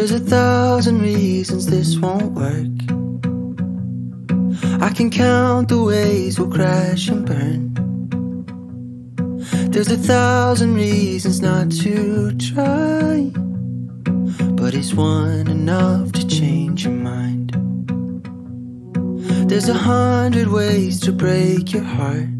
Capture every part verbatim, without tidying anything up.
There's a thousand reasons this won't work. I can count the ways we'll crash and burn. There's a thousand reasons not to try, but is one enough to change your mind? There's a hundred ways to break your heart,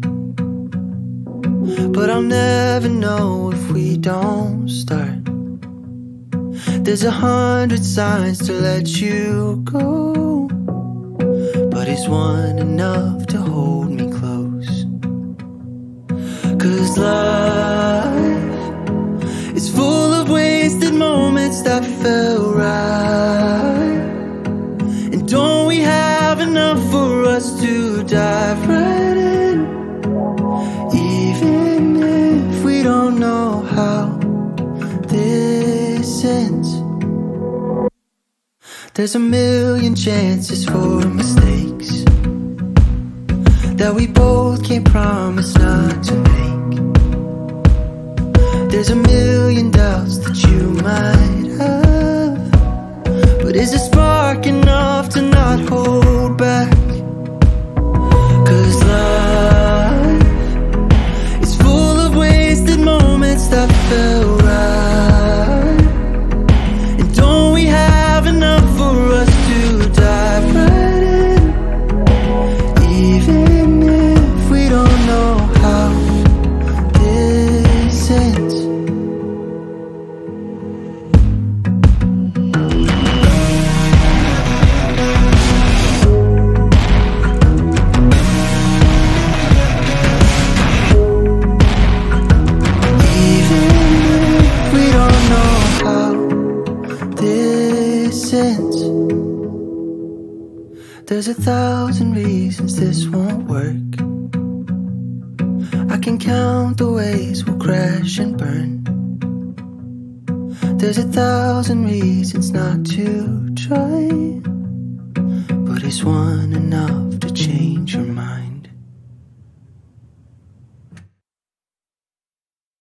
but I'll never know if we don't start. There's a hundred signs to let you go, but is one enough to hold me close? 'Cause life is full of wasted moments that felt right. And don't we have enough for us to dive right in? Even if we don't know how this ends, there's a million chances for mistakes that we both can't promise not to make. There's a million doubts that you might have, but is a spark enough to not hold back? 'Cause life is full of wasted moments that felt right. And don't we have enough for us to dive right in? Even if we don't know how this ends. There's a thousand reasons this won't work. I can count the ways we'll crash and burn. There's a thousand reasons not to try, but is one enough to change your mind?